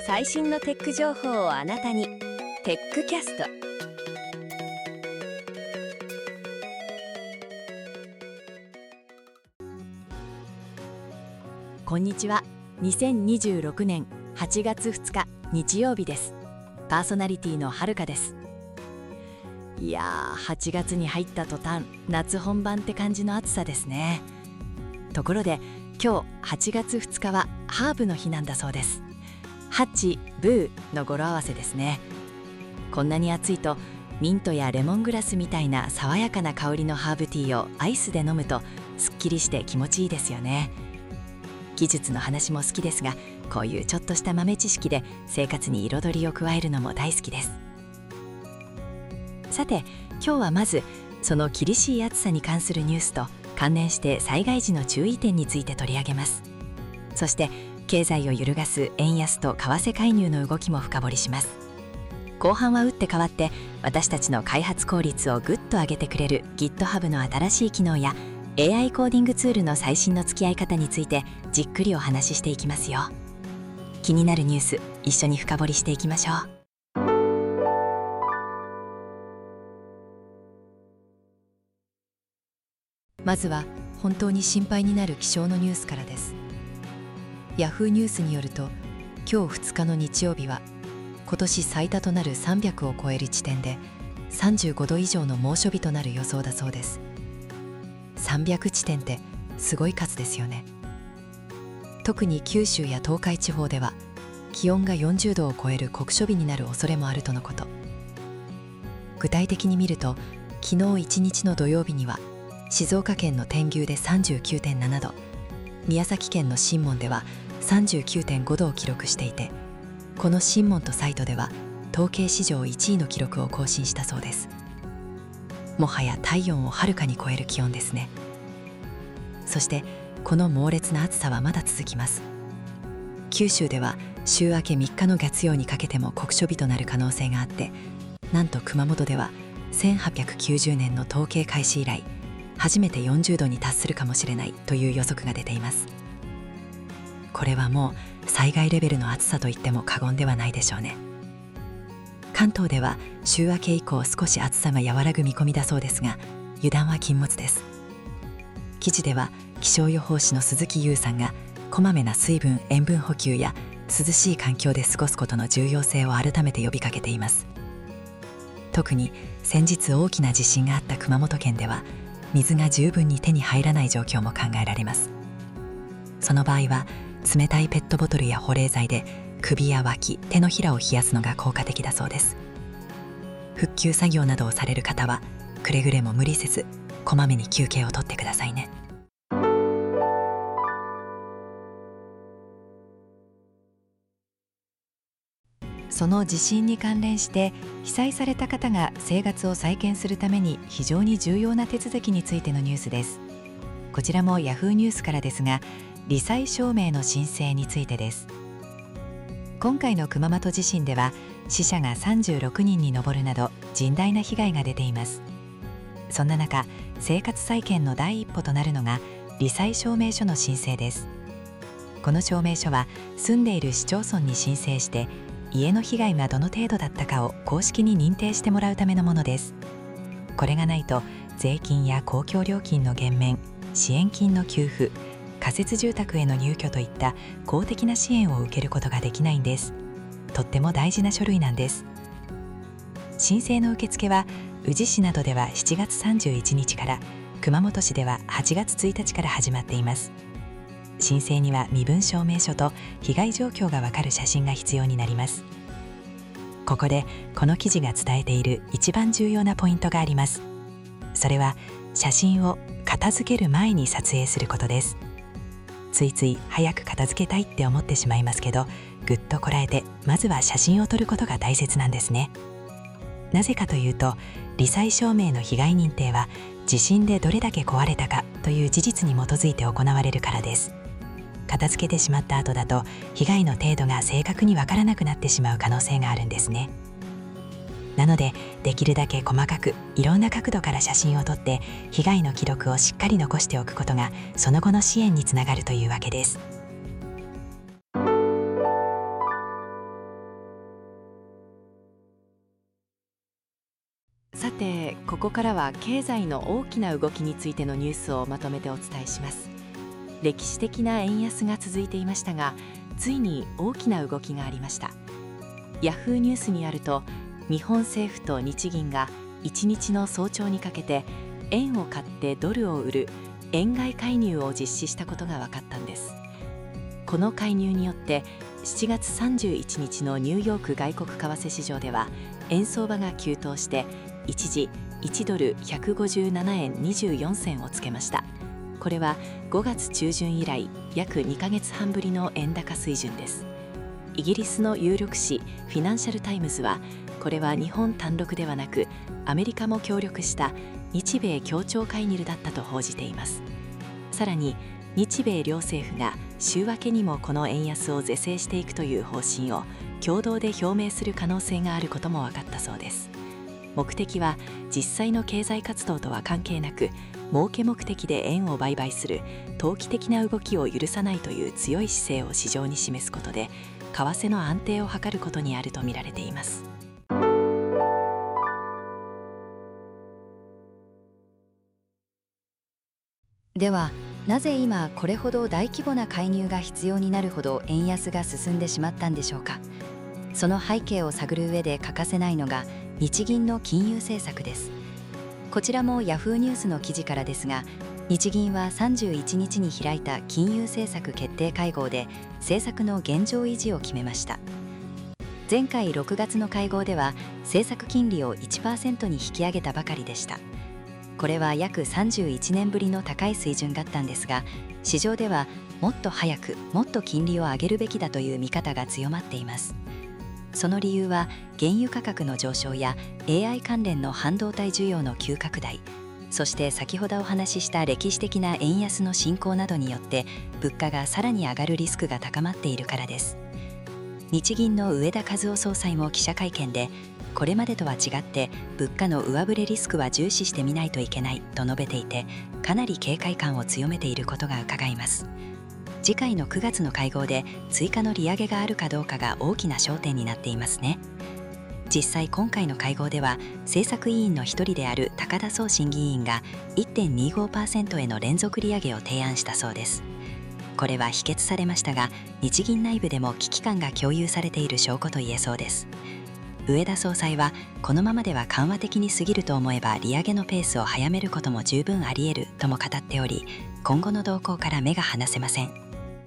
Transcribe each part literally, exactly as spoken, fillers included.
最新のテック情報をあなたに。テックキャスト。こんにちは。にせんにじゅうろくねんはちがつふつか日曜日です。パーソナリティのはるかです。いやー、はちがつに入った途端、夏本番って感じの暑さですね。ところで今日はちがつふつかはハーブの日なんだそうです。ハチ・ブーの語呂合わせですね。こんなに暑いとミントやレモングラスみたいな爽やかな香りのハーブティーをアイスで飲むとすっきりして気持ちいいですよね。技術の話も好きですが、こういうちょっとした豆知識で生活に彩りを加えるのも大好きです。さて、今日はまずその厳しい暑さに関するニュースと関連して災害時の注意点について取り上げます。そして経済を揺るがす円安と為替介入の動きも深掘りします。後半は打って変わって私たちの開発効率をぐっと上げてくれる GitHub の新しい機能や エーアイ コーディングツールの最新の付き合い方についてじっくりお話ししていきますよ。気になるニュース、一緒に深掘りしていきましょう。まずは本当に心配になる気象のニュースからです。ヤフーニュースによると、今日ふつかの日曜日は今年最多となるさんびゃくを超える地点でさんじゅうごど以上の猛暑日となる予想だそうです。さんびゃくちてんってすごい数ですよね。特に九州や東海地方では気温がよんじゅうどを超える酷暑日になる恐れもあるとのこと。具体的に見ると、昨日いちにちの土曜日には静岡県の天牛で さんじゅうきゅうてんななど、宮崎県の新門では さんじゅうきゅうてんごどを記録していて、この新門とサイトでは統計史上いちいの記録を更新したそうです。もはや体温をはるかに超える気温ですね。そしてこの猛烈な暑さはまだ続きます。九州では週明けみっかの月曜にかけても酷暑日となる可能性があって、なんと熊本ではせんはっぴゃくきゅうじゅうねんの統計開始以来初めてよんじゅうどに達するかもしれないという予測が出ています。これはもう災害レベルの暑さといっても過言ではないでしょうね。関東では週明け以降少し暑さが和らぐ見込みだそうですが、油断は禁物です。記事では気象予報士の鈴木優さんがこまめな水分・塩分補給や涼しい環境で過ごすことの重要性を改めて呼びかけています。特に先日大きな地震があった熊本県では水が十分に手に入らない状況も考えられます。その場合は冷たいペットボトルや保冷剤で首や脇、手のひらを冷やすのが効果的だそうです。復旧作業などをされる方はくれぐれも無理せずこまめに休憩をとってくださいね。その地震に関連して被災された方が生活を再建するために非常に重要な手続きについてのニュースです。こちらもヤフーニュースからですが、罹災証明の申請についてです。今回の熊本地震では死者がさんじゅうろくにんに上るなど甚大な被害が出ています。そんな中、生活再建の第一歩となるのが罹災証明書の申請です。この証明書は住んでいる市町村に申請して家の被害がどの程度だったかを公式に認定してもらうためのものです。これがないと税金や公共料金の減免、支援金の給付、仮設住宅への入居といった公的な支援を受けることができないんです。とっても大事な書類なんです。申請の受付は宇治市などではしちがつさんじゅういちにちから、熊本市でははちがつついたちから始まっています。申請には身分証明書と被害状況がわかる写真が必要になります。ここでこの記事が伝えている一番重要なポイントがあります。それは写真を片付ける前に撮影することです。ついつい早く片付けたいって思ってしまいますけど、ぐっとこらえてまずは写真を撮ることが大切なんですね。なぜかというと、罹災証明の被害認定は地震でどれだけ壊れたかという事実に基づいて行われるからです。片付けてしまった後だと被害の程度が正確にわからなくなってしまう可能性があるんですね。なのでできるだけ細かくいろんな角度から写真を撮って被害の記録をしっかり残しておくことがその後の支援につながるというわけです。 ここからは経済の大きな動きについてのニュースをまとめてお伝えします。歴史的な円安が続いていましたが、ついに大きな動きがありました。ヤフーニュースによると、日本政府と日銀がいちにちの早朝にかけて円を買ってドルを売る円買い介入を実施したことが分かったんです。この介入によってしちがつさんじゅういちにちのニューヨーク外国為替市場では円相場が急騰して一時いちドルひゃくごじゅうななえんにじゅうよんせんをつけました。これはごがつちゅうじゅん以来約にかげつはんぶりの円高水準です。イギリスの有力紙フィナンシャル・タイムズは、これは日本単独ではなくアメリカも協力した日米協調介入だったと報じています。さらに日米両政府が週明けにもこの円安を是正していくという方針を共同で表明する可能性があることも分かったそうです。目的は実際の経済活動とは関係なく、儲け目的で円を売買する投機的な動きを許さないという強い姿勢を市場に示すことで、為替の安定を図ることにあるとみられています。 では、なぜ今これほど大規模な介入が必要になるほど円安が進んでしまったんでしょうか。その背景を探る上で欠かせないのが日銀の金融政策です。こちらもヤフーニュースの記事からですが、日銀はさんじゅういちにちに開いた金融政策決定会合で政策の現状維持を決めました。前回ろくがつの会合では政策金利を いちパーセント に引き上げたばかりでした。これは約さんじゅういちねんぶりの高い水準だったんですが、市場ではもっと早くもっと金利を上げるべきだという見方が強まっています。その理由は原油価格の上昇や エーアイ 関連の半導体需要の急拡大、そして先ほどお話しした歴史的な円安の進行などによって物価がさらに上がるリスクが高まっているからです。日銀の植田和男総裁も記者会見で、これまでとは違って物価の上振れリスクは重視してみないといけないと述べていて、かなり警戒感を強めていることが伺えます。次回のくがつの会合で追加の利上げがあるかどうかが大きな焦点になっていますね。実際今回の会合では政策委員の一人である高田総審議員が いってんにじゅうごパーセント への連続利上げを提案したそうです。これは否決されましたが、日銀内部でも危機感が共有されている証拠と言えそうです。植田総裁は、このままでは緩和的に過ぎると思えば利上げのペースを早めることも十分あり得るとも語っており、今後の動向から目が離せません。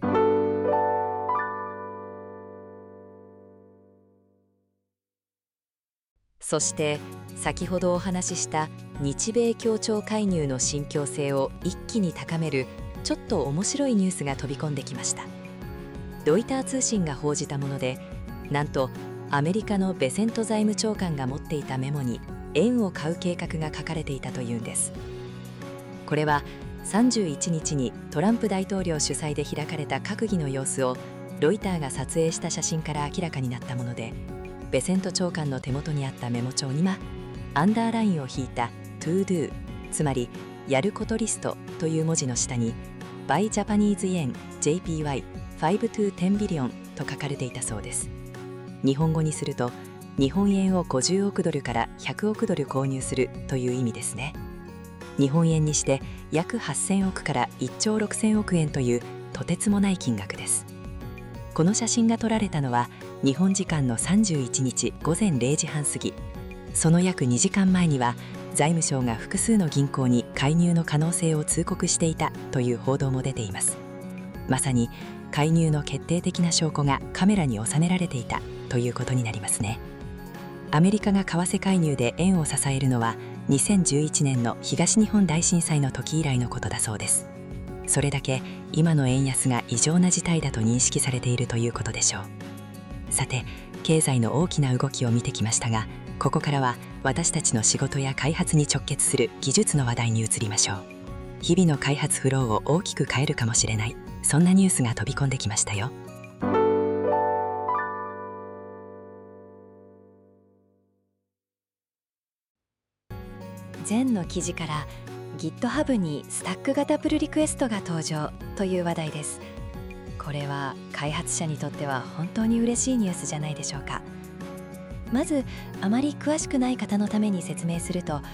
そして先ほどお話しした日米協調介入の信憑性を一気に高めるちょっと面白いニュースが飛び込んできました。ロイター通信が報じたもので、なんとアメリカのベセント財務長官が持っていたメモに円を買う計画が書かれていたというんです。これはさんじゅういちにちにトランプ大統領主催で開かれた閣議の様子をロイターが撮影した写真から明らかになったもので、ベセント長官の手元にあったメモ帳にはアンダーラインを引いた To Do、 つまりやることリストという文字の下に Buy Japanese Yen ジェイピーワイ ファイブ to テン billion と書かれていたそうです。日本語にすると日本円をごじゅうおくドルからひゃくおくドル購入するという意味ですね。日本円にして約はっせんおくからいっちょうろくせんおくえんというとてつもない金額です。この写真が撮られたのは日本時間のさんじゅういちにちごぜんれいじはん過ぎ。その約にじかんまえには財務省が複数の銀行に介入の可能性を通告していたという報道も出ています。まさに介入の決定的な証拠がカメラに収められていたということになりますね。アメリカが為替介入で円を支えるのはにせんじゅういちねんの東日本大震災の時以来のことだそうです。それだけ今の円安が異常な事態だと認識されているということでしょう。さて、経済の大きな動きを見てきましたが、ここからは私たちの仕事や開発に直結する技術の話題に移りましょう。日々の開発フローを大きく変えるかもしれない、そんなニュースが飛び込んできましたよ。 前の記事から GitHub にスタック型プルリクエストが登場という話題です。これは開発者にとっては本当に嬉しいニュースじゃないでしょうか。まずあまり詳しくない方のために説明すると、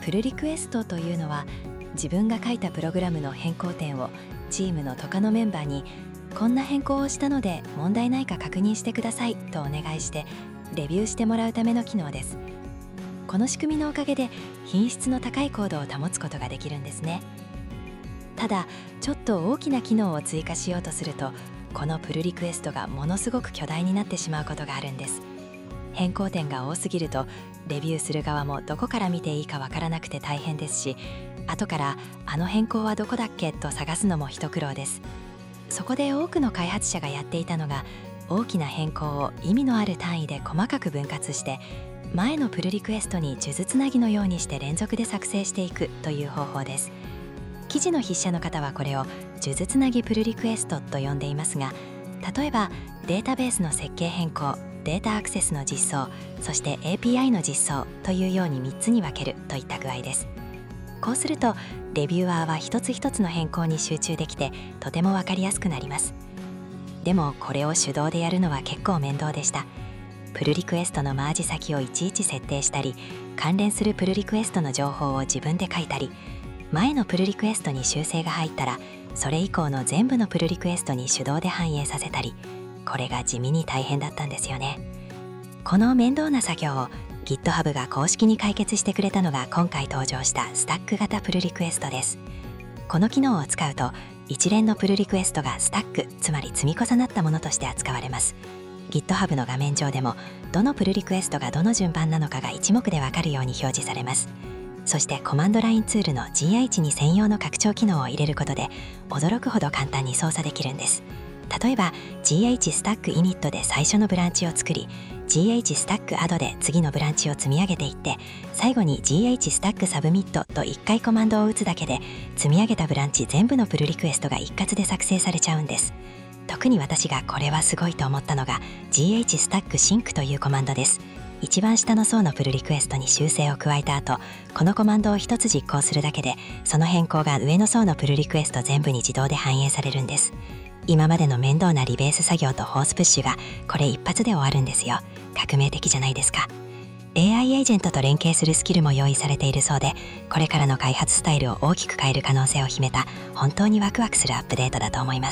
プルリクエストというのは、自分が書いたプログラムの変更点をチームの他のメンバーにこんな変更をしたので問題ないか確認してくださいとお願いしてレビューしてもらうための機能です。この仕組みのおかげで品質の高いコードを保つことができるんですね。ただちょっと大きな機能を追加しようとすると、このプルリクエストがものすごく巨大になってしまうことがあるんです。変更点が多すぎるとレビューする側もどこから見ていいかわからなくて大変ですし、後からあの変更はどこだっけと探すのも一苦労です。そこで多くの開発者がやっていたのが、大きな変更を意味のある単位で細かく分割して前のプルリクエストに数珠つなぎのようにして連続で作成していくという方法です。記事の筆者の方はこれを数珠つなぎプルリクエストと呼んでいますが、例えばデータベースの設計変更、データアクセスの実装、そして エーピーアイ の実装というようにみっつに分けるといった具合です。こうするとレビュアーは一つ一つの変更に集中できてとても分かりやすくなります。でもこれを手動でやるのは結構面倒でした。プルリクエストのマージ先をいちいち設定したり、関連するプルリクエストの情報を自分で書いたり、前のプルリクエストに修正が入ったらそれ以降の全部のプルリクエストに手動で反映させたり、これが地味に大変だったんですよね。この面倒な作業を GitHub が公式に解決してくれたのが今回登場したスタック型プルリクエストです。この機能を使うと一連のプルリクエストがスタック、つまり積み重なったものとして扱われます。 GitHub の画面上でもどのプルリクエストがどの順番なのかが一目でわかるように表示されます。そしてコマンドラインツールの ジーアイ 値に専用の拡張機能を入れることで驚くほど簡単に操作できるんです。例えば ジーエイチ スタックイニットで最初のブランチを作り、 ジーエイチ スタックアドで次のブランチを積み上げていって、最後に ジーエイチ スタックサブミットといっかいコマンドを打つだけで積み上げたブランチ全部のプルリクエストが一括で作成されちゃうんです。特に私がこれはすごいと思ったのが ジーエイチ スタックシンクというコマンドです。一番下の層のプルリクエストに修正を加えた後、このコマンドを一つ実行するだけでその変更が上の層のプルリクエスト全部に自動で反映されるんです。今までの面倒なリベース作業とホースプッシュがこれ一発で終わるんですよ。革命的じゃないですか。 エーアイ エージェントと連携するスキルも用意されているそうで、これからの開発スタイルを大きく変える可能性を秘めた本当にワクワクするアップデートだと思います。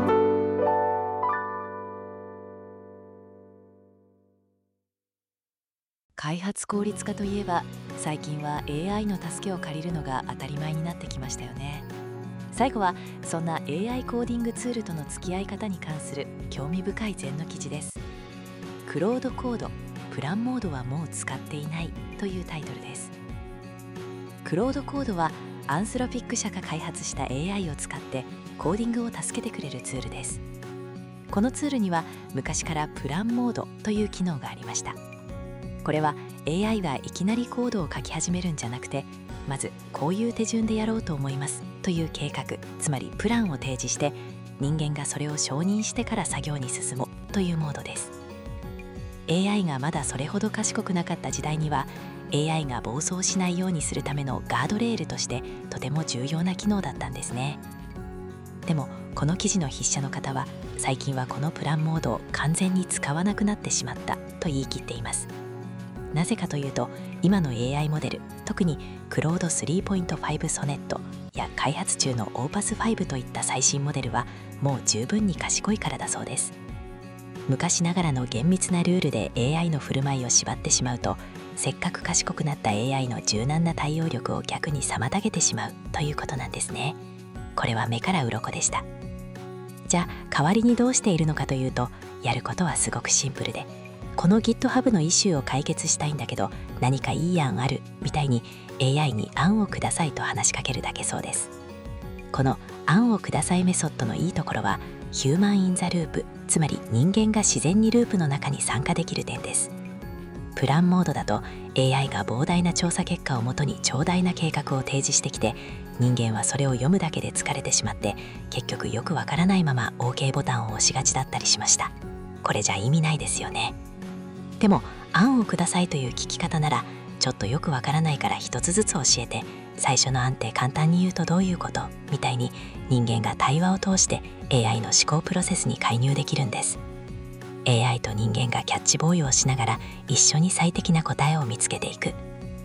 開発効率化といえば、最近は エーアイ の助けを借りるのが当たり前になってきましたよね。最後はそんな エーアイ コーディングツールとの付き合い方に関する興味深い前の記事です。クロードコード、プランモードはもう使っていないというタイトルです。クロードコードはアンスロピック社が開発した エーアイ を使ってコーディングを助けてくれるツールです。このツールには昔からプランモードという機能がありました。これは エーアイ はいきなりコードを書き始めるんじゃなくて、まずこういう手順でやろうと思いますという計画、つまりプランを提示して、人間がそれを承認してから作業に進もうというモードです。 エーアイ がまだそれほど賢くなかった時代には エーアイ が暴走しないようにするためのガードレールとしてとても重要な機能だったんですね。でもこの記事の筆者の方は最近はこのプランモードを完全に使わなくなってしまったと言い切っています。なぜかというと、今の エーアイ モデル、特にクロード スリーポイントファイブ ソネットや開発中の オーパスファイブといった最新モデルはもう十分に賢いからだそうです。昔ながらの厳密なルールで エーアイ の振る舞いを縛ってしまうと、せっかく賢くなった エーアイ の柔軟な対応力を逆に妨げてしまうということなんですね。これは目から鱗でした。じゃあ代わりにどうしているのかというと、やることはすごくシンプルで、この GitHub のイシューを解決したいんだけど何かいい案あるみたいに エーアイ に案をくださいと話しかけるだけそうです。この案をくださいメソッドのいいところはヒューマンインザループ、つまり人間が自然にループの中に参加できる点です。プランモードだと エーアイ が膨大な調査結果をもとに長大な計画を提示してきて、人間はそれを読むだけで疲れてしまって結局よくわからないまま オーケー ボタンを押しがちだったりしました。これじゃ意味ないですよね。でも案をくださいという聞き方なら、ちょっとよくわからないから一つずつ教えて、最初の案って簡単に言うとどういうことみたいに人間が対話を通して エーアイ の思考プロセスに介入できるんです。 エーアイ と人間がキャッチボーイをしながら一緒に最適な答えを見つけていく。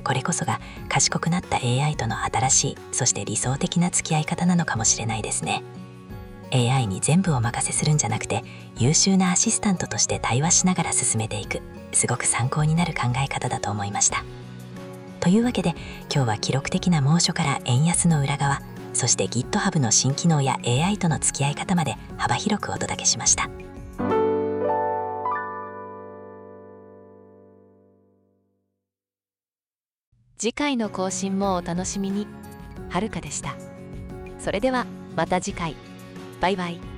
これこそが賢くなった エーアイ との新しい、そして理想的な付き合い方なのかもしれないですね。エーアイ に全部お任せするんじゃなくて、優秀なアシスタントとして対話しながら進めていく、すごく参考になる考え方だと思いました。というわけで、今日は記録的な猛暑から円安の裏側、そして GitHub の新機能や エーアイ との付き合い方まで幅広くお届けしました。 次回の更新もお楽しみに。はるかでした。それではまた次回。バイバイ。